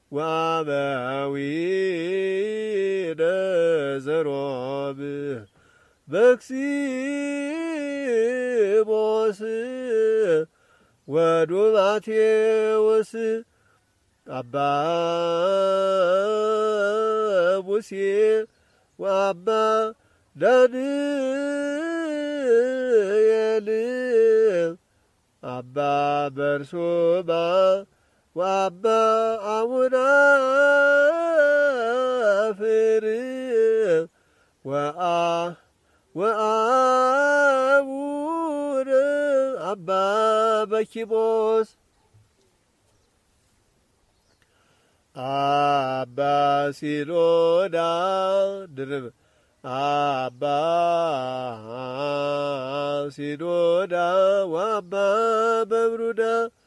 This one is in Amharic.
ወአበዊነ ዘሮብ በክሲሞስ ወዱማቴዎስ አባ ሙሴ ወአባ ዳንኤል አባ በርሱማ ወአባ አቡናፍር ወአቡነ አባ በኪሞስ አባ ሲኖዳ ድርብ አባ ሲኖዳ ወአባ በብሩዳ